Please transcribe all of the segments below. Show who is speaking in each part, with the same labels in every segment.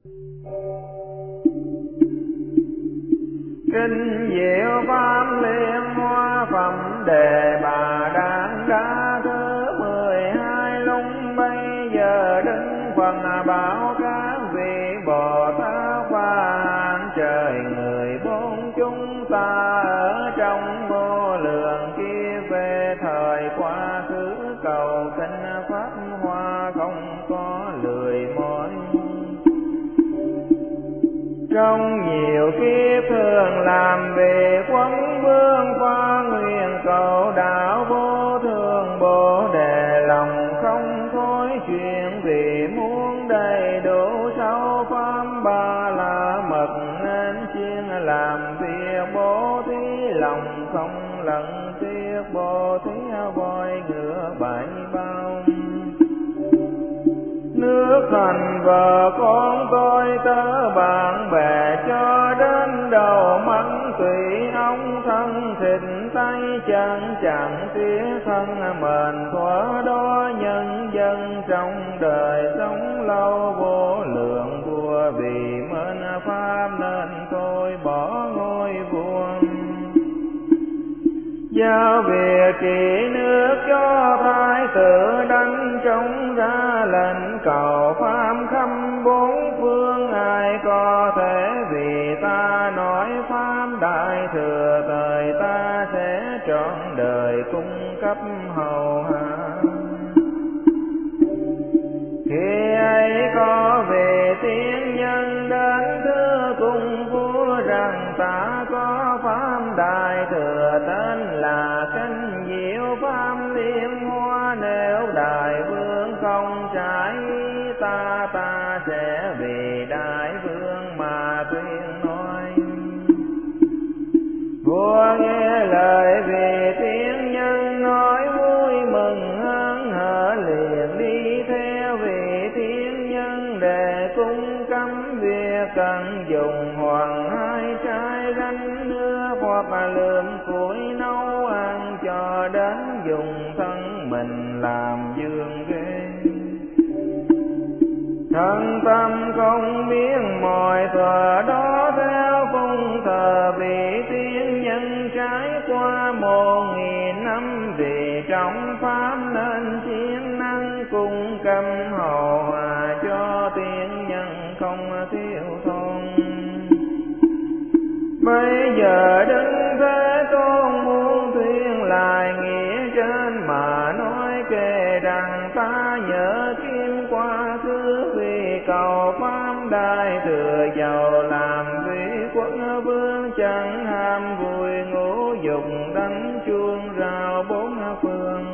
Speaker 1: Kinh diệu pháp liên hoa phẩm đề bà đàn đa thứ 12 lúc bây giờ đứng phần bảo các vị Bồ Tát và hàng trời người bốn chúng ta ở trong vô lượng kia về thời quá khứ cầu kinh pháp hoa không có lười mỏi. Trong nhiều kiếp thường làm vì quấn vương pha nguyện cầu đạo vô thường bồ đề lòng không thối chuyện vì muốn đầy đủ sáu pháp ba la mật nên chuyên làm việc bố thí lòng không lẫn tiếc bố thí voi ngựa bảy bao. Nước thành vợ con tôi tớ bạn bè cho đến đầu mắt tùy ông thân thịt tay chân chẳng tiếc thân mền thuở đó nhân dân trong đời sống lâu vô lượng vua vì mến pháp nên tôi bỏ ngôi vua. Giao việc trị nước cho thái tử đánh trống ra lệnh cầu pháp khắp bốn phương ai có thể vì ta nói pháp đại thừa thời ta sẽ trọn đời cung cấp hầu hạ. Khi ấy có về tiên nhân đến thưa cùng vua rằng ta có pháp đại thừa tên là kinh diệu pháp liên hoa, nếu đại vương không trái ý ta sẽ vì đại vương mà tuyên nói. Vua nghe lời vì tiên nhân nói vui mừng hớn hở liền đi theo vị tiên nhân để cung cấm việc cần dùng hoàng hai trái gánh nước hoặc lượm củi nấu ăn cho đến dùng thân mình làm giường ghế. Thân tâm không biết mọi thuở đó theo phụng thờ vị tiên nhân trải qua 1000 năm vì trong pháp nên siêng năng cung cấp hầu hòa cho tiên nhân không thiếu thốn. Bây giờ đứng Thế Tôn muốn thuyên lại nghĩa trên mà nói kể rằng ta nhớ kim quá khứ vì cầu pháp đại thừa giàu làm vị quốc vương chẳng ham vui ngũ dục đánh chuông rao bốn phương.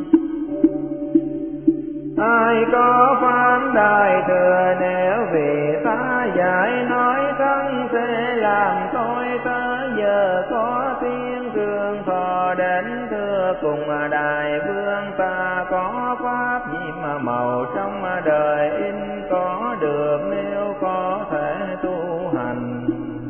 Speaker 1: Ai có pháp đại thừa nếu vì ta dạy nói thân sẽ làm tôi tớ giờ có tiếng cường thọ đến thưa cùng đại vương ta có pháp gì mà màu trong đời in có được nếu có thể tu hành.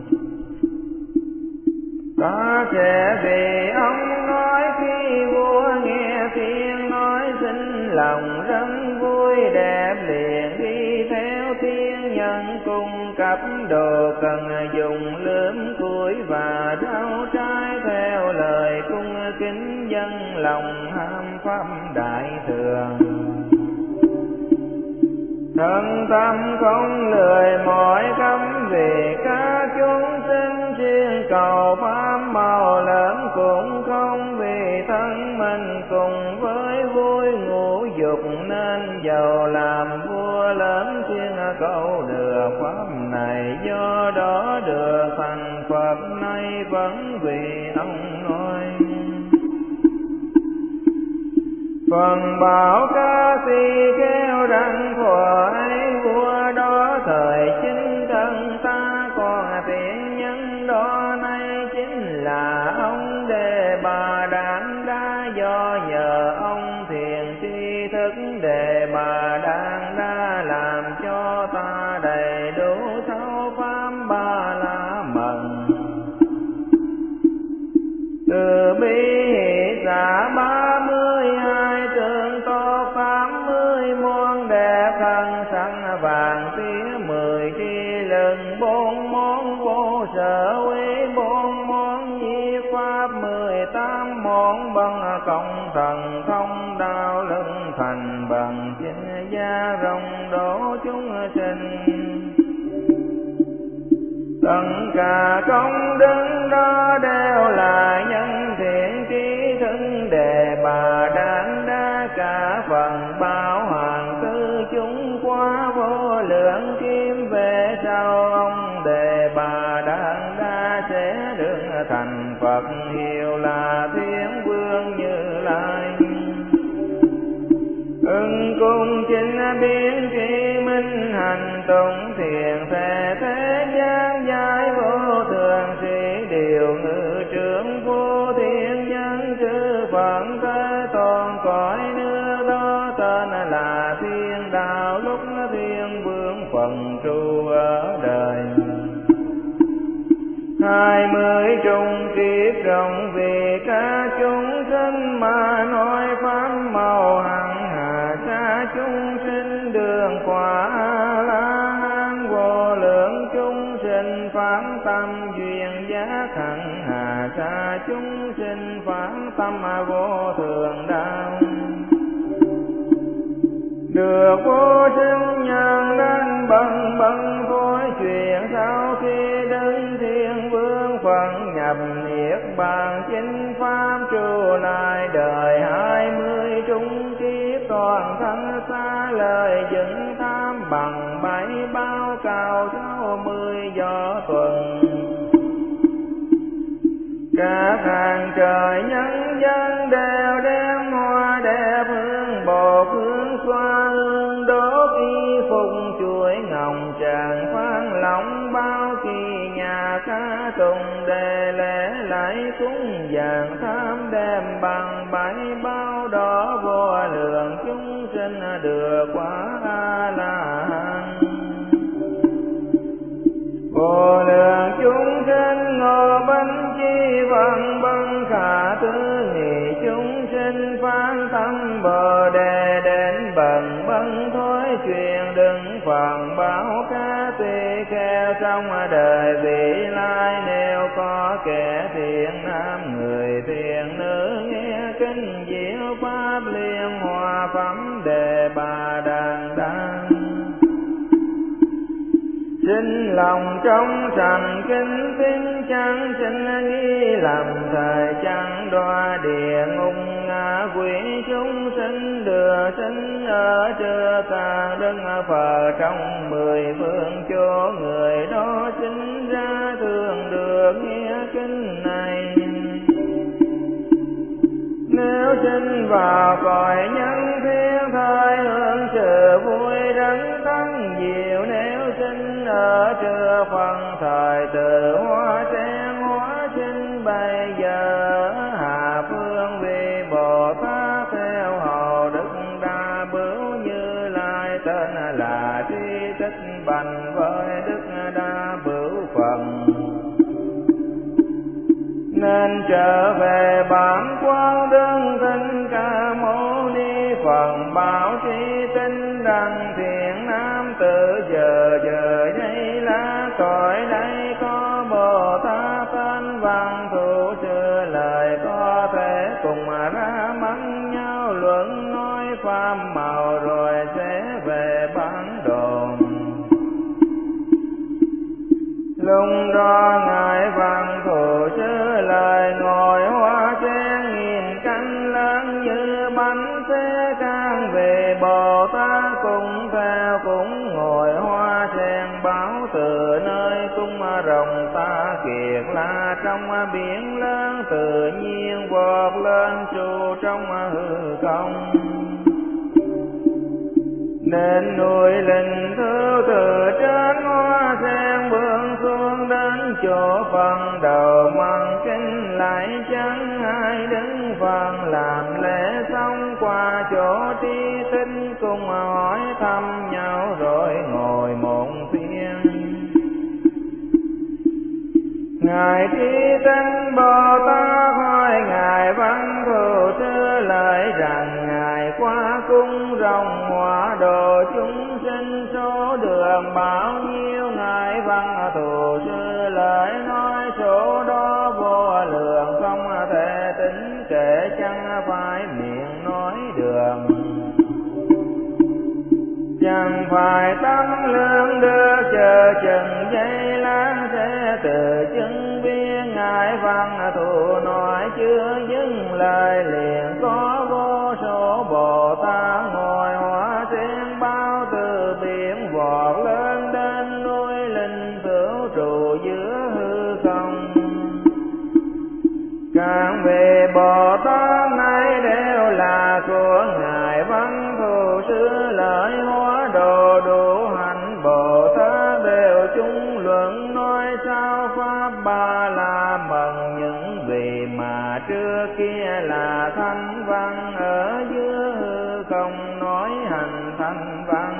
Speaker 1: Ta sẽ vì ông nói khi vua nghe tiếng nói xin lòng rất vui đẹp liền đi theo tiên nhân cung cấp đồ cần dùng lướm củi và rau trái theo lời cung kính dân lòng ham pháp đại thừa. Thân tâm không lười mỏi cấm vì các chúng sinh chuyên cầu pháp màu lớn cũng không vì thân mình cùng với vui ngũ dục nên giàu làm vua lớn chuyên cầu được pháp này do đó được thành Phật nay vẫn vì ông nói. Phần bảo ca si kêu rằng thuở ấy vua đó thời chính thân ta còn tiện nhân đó nay chính là ông Đề Bà Đản Đa do nhờ ông thiền tri thức Đề Bà Đản Đa làm cho ta đầy đủ sáu pháp ba la mật. Từ bi hỷ xã 32 tượng tốt 80 môn đẹp thân sanh vàng tía 10 chi từng bốn món vô sở quý, bốn món nhiếp pháp 18 món bằng công thần thông đạo lưng thành bằng chinh gia rộng độ chúng sinh. Tất cả công đức đó đều là nhân thiện trí thân đề bà đản đa cả phần bảo hoàng tư chúng qua vô lượng kim về sau ông đề bà đản đa sẽ được thành Phật hiệu là Thiên Vương Như Lai. Ưng cung chính biến tri minh hành tụng thiền thể thế gian giải vô thường sĩ điều ngự trưởng vô thiên nhân chư Phật thế toàn cõi nước đó tên là Thiên Đạo lúc Thiên Vương phần trụ ở đời. 20 trung kiếp rộng vì các chúng sinh mà nói pháp màu hằng hà xa chúng sinh đường quả La Hán vô lượng chúng sinh phán tâm duyên giác hằng hà xa chúng sinh phán tâm vô thường đạo. Được vô sinh nhân đến bần bần phối chuyện sau khi đến Thiên Vương phần nhập niết bàn chính pháp trụ lại đời 20 trung kiếp toàn thân xa lời dựng tham bằng 7 bao cao 60 gió tuần. Các hàng trời nhân dân đều đem hoa đẹp hương bột hương xoa hương đốt y phụng chuỗi ngọc tràng phan lòng bao kỳ nhà ca tùng đề lễ lại cúng vàng tham đem bằng 7 bao đỏ vô lượng chúng sinh được quả A La Hán. Vô lượng chúng sinh ngộ bánh chi vân bân khả tư nghị chúng sinh phán tâm bồ đề đến bần bân thối truyền đừng phần báo ca tùy kheo trong đời vị lai. Nếu có kẻ thiện nam người thiện nữ nghe kinh diệu pháp liên hòa phẩm đề bà đàn đăng, xin lòng trong sạch kính tín chẳng xin nghi lầm thời chẳng đoa địa ngục ngạ quỷ chúng sinh đưa sinh ở chưa tàn đứng phờ trong 10 phương chỗ người đó sinh ra thường được nghe kinh này. Nếu sinh vào cõi nhân thiên thời hưởng sự vui đấng tăng diệu, nếu sinh ở chưa phần thời từ hoa sen hóa sinh bây giờ hạ phương vì Bồ Tát theo hầu Đức Đa Bửu Như Lai tên là Tri Tích Bành với Đức Đa Bửu phần. Nên trở về bản quan đương Thích Ca Mâu Ni Phật bảo tri tinh đăng thiện nam tử giờ đây lá cõi đây có Bồ Tát tên văn thù chưa lời có thể cùng ra mắng nhau luận nói pháp màu rồi sẽ về bản đồ. Lúc đó ngài văn thù sư lời ngồi hoa sen nhìn cánh lớn như bánh xe can về Bồ Tát cũng theo cũng ngồi hoa sen báo từ nơi cung rồng ta kiệt la trong biển lớn tự nhiên vọt lên trụ trong hư không. Nên núi linh thứ từ trên hoa sen bước xuống đến chỗ phần đầu măng kính lại chẳng ai đứng phần làm lễ xong qua chỗ tri tinh cùng hỏi thăm nhau rồi ngồi một phiên. Ngài tri tinh Bồ Tát hỏi ngài văn thù sư lời rằng ngài qua cung rồng hóa độ chúng sinh số đường bao nhiêu, ngài văn phải miệng nói đường. Chẳng phải tâm lương đưa chờ chừng giây láng sẽ từ chứng viên ngài văn thù nói chưa dừng lời liền có vô số Bồ Tát ngồi hóa sen bao từ biển vọt lên đến núi linh vũ trụ giữa hư không. Các vị Bồ Tát này đều là của ngài văn thù sư lợi hóa độ đủ hạnh. Bồ Tát đều chung luận nói sao pháp ba la mừng những vị mà trước kia là thanh văn ở giữa hư không nói hành thanh văn.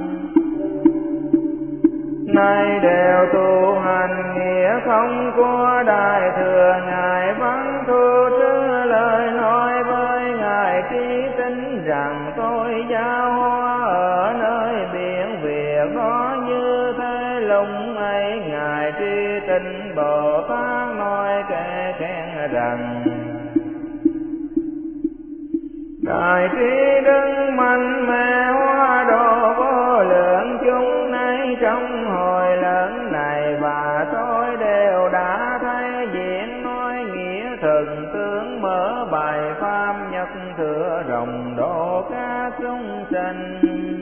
Speaker 1: Nay đều tu hành nghĩa không của đại thừa ngài văn thù sư lời nói với ngài ký tính rằng tôi giao hoa ở nơi biển việc đó như thế. Lúc ấy ngài tri tinh Bồ Tát nói kể khen rằng đại trí đức mạnh mẽ hóa độ vô lượng chúng nay trong hồi lớn này. Và tôi đều đã thấy diễn nói nghĩa thần tướng mở bài pháp nhất thừa rộng độ các chúng sanh.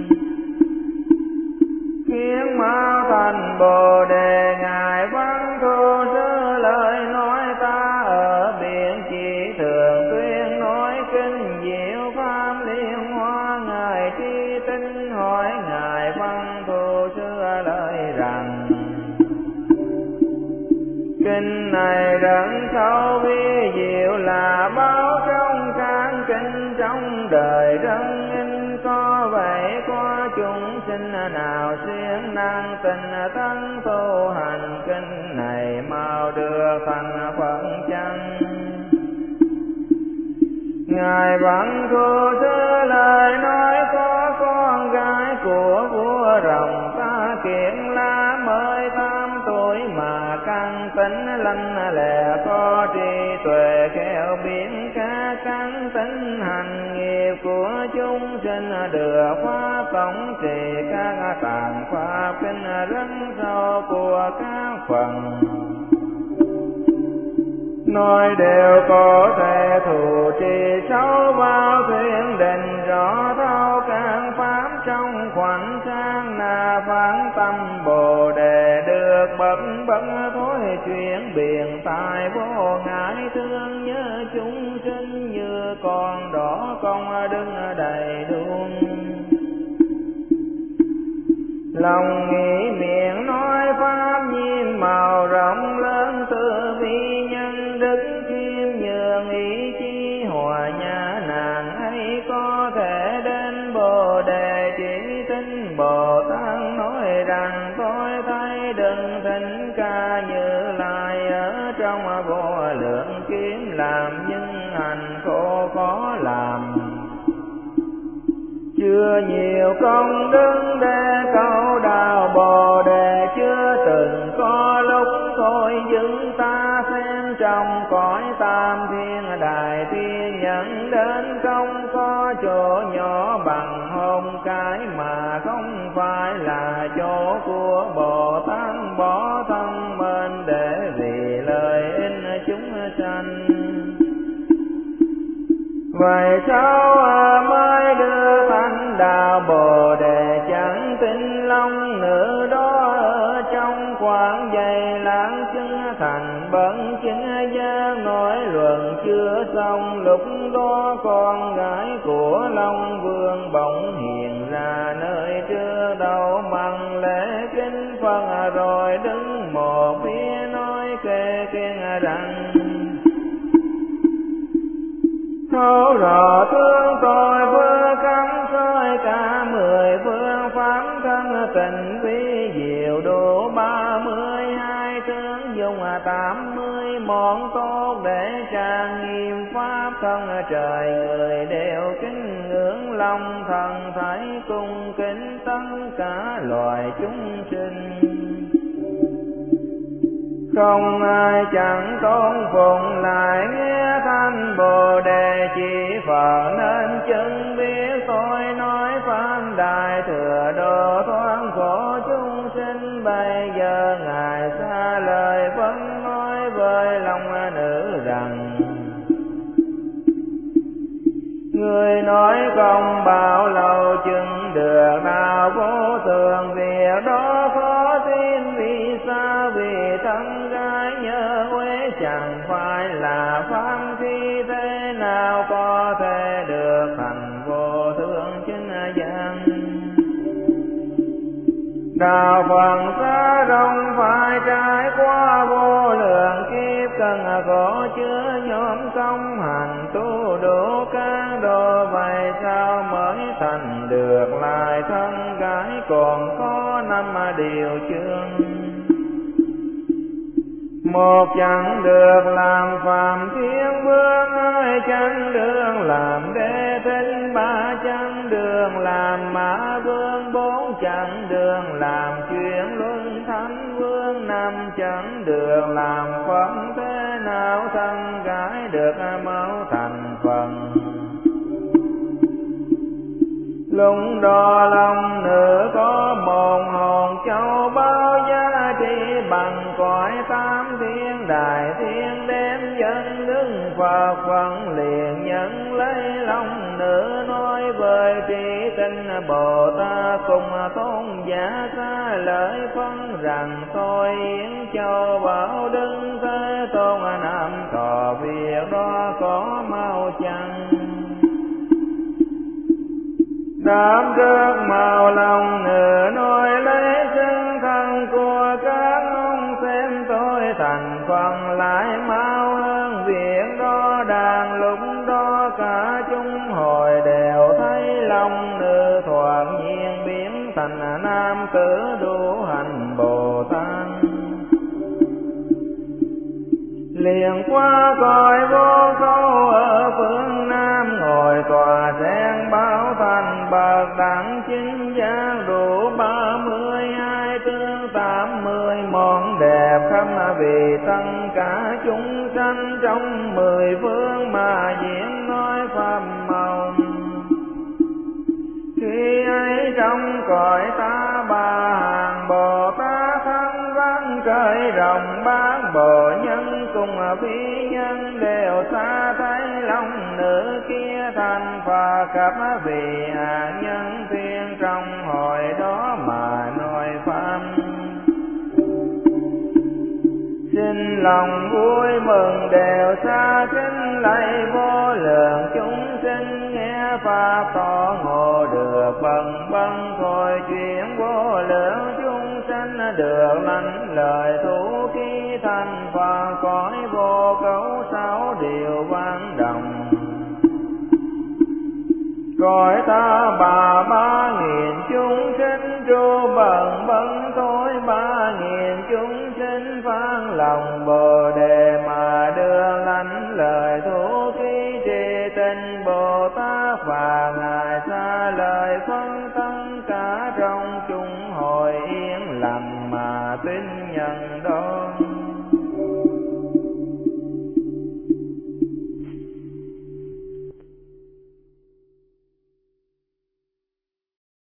Speaker 1: Khiến mau thành Bồ Đề ngài văn thù sư lời nói ta ở biển chỉ thường tuyên nói kinh diệu pháp liên hoa. Ngài tri tinh hỏi ngài văn thù sư lời rằng kinh này rất sâu vi diệu là báo trong các kinh trong đời rất in. Có vậy có chúng sinh nào siêng năng tình tấn tu hành kinh này mau được thành Phật chăng? Ngài văn thù sư lời nói có con gái của vua rồng ta kiện la mới 8 tuổi mà căn tính lanh lẹ có trí tuệ khéo biến các căn tính hành nghiệp của chúng sinh được pháp tổng trì các tạng pháp kinh rất sâu của các phần. Nói đều có thể thủ trì sâu vào thuyết định rõ thấu các pháp trong khoảnh sang là phán tâm Bồ Đề được bậc thối chuyển biển tại vô ngại thương nhớ chúng sinh như con đỏ công đứng đầy đuông. Lòng nghĩ miệng nói pháp nhiên màu rộng lớn từ vi nhân đức khiêm nhường ý chí hòa nhã nàng ấy có thể đến Bồ Đề chỉ tinh. Bồ Tát nói rằng tôi thấy đừng thỉnh ca Như Lai ở trong vô lượng kiếm làm nhưng hành khổ khó làm. Chưa nhiều công đức để câu đạo Bồ Đề chưa từng có lúc thôi dừng ta xem trong cõi tam thiên đại thiên nhận đến không có chỗ nhỏ bằng hôn cái mà không phải là chỗ của Bồ Tát bỏ thân mình để vì lợi ích chúng sanh. Vậy sao mới đưa thánh đạo Bồ Đề chẳng tin long nữ đó ở trong quán dày lãng chứng thành bẩn chính gia nói luận chưa xong. Lúc đó con gái của Long Vương bỗng hiện ra nơi trước đầu măng lễ kính Phật rồi đứng một phía nói kê khen rằng thấu rõ thương tôi vừa cắm soi cả 10 phương pháp thân tình vi diệu đủ 32 tướng dùng 80 món tốt để trang nghiêm pháp thân trời người đều kính ngưỡng lòng thần thấy cung kính tất cả loài chúng sinh. Không ai chẳng tôn phụng lại nghe thanh Bồ Đề chỉ Phật nên chứng biết tôi nói pháp đại thừa độ thoát khổ chúng sinh. Bây giờ Ngài xa lời vẫn nói với lòng nữ rằng: người nói không bao lâu chứng được đạo vô thường, việc đó khó tin. Vì sao? Vì thân gái nhớ quê chẳng phải là pháp thi, thế nào có thể được thành vô thường chân gian. Đạo Phật xa rộng phải trải qua vô lượng kiếp, cần khổ chứa nhóm công hành tu đủ các độ. Vậy sao mới thành được lại thân gái, còn có 5 điều chương. Một chẳng được làm Phạm Thiên Vương, hai chẳng được làm Đế Thích, ba chẳng được làm Mã Vương, bốn chẳng được làm Chuyển Luân Thánh Vương, năm chẳng được làm Phật. Thế nào thân gái được mau thành phần? Lúc đó lòng nữ có một hồn châu bao giá trị bằng cõi tam thiên. Đại thiên đem dân đứng Phật phận liền nhận lấy lòng nữ, nói với trí tinh Bồ Tát cùng tôn giả xa lời phân rằng: tôi Yến Châu Bảo Đức Thế Tôn Nam Thọ, việc đó có mau chăng? Đáp trước màu lòng nữ nói: lấy xưng thân của các ông xem tôi thành phần lại mau hơn. Việc đó đang lúc đó cả chúng hồi đều thấy lòng nữ thoạt nhiên biến thành nam tử đủ hành Bồ Tát. Liền qua cõi vô câu ở phương Nam, ngồi tòa sen báo thành bậc đẳng chính giác, đủ 32 tương 80 món đẹp khắp. Vì tất cả chúng sanh trong 10 phương mà diễn nói pháp màu. Khi ấy trong cõi ta bà hàng Bồ Tát thân văn cởi rộng bát bộ nhân, cùng phi nhân đều xa thấy lòng nữ kia thành Phật cập. Vì hạ nhân thiên trong hồi đó mà nói pháp, xin lòng vui mừng đều xa kính lạy vô lượng chúng sinh. Nghe pháp tỏ ngộ được bần bần thôi chuyện vô lượng chúng sanh, được lãnh lời thủ khi thành Phật cõi vô cấu 6 điều vang đồng. Cõi ta bà 3000 chúng sinh tru bần bần thôi, 3000 chúng sinh phán lòng Bồ Đề mà đưa lãnh lời thủ ký trì tình Bồ Tát. Và Ngài xa lời phân tất cả trong chúng hồi yên lặng mà tin nhận đó.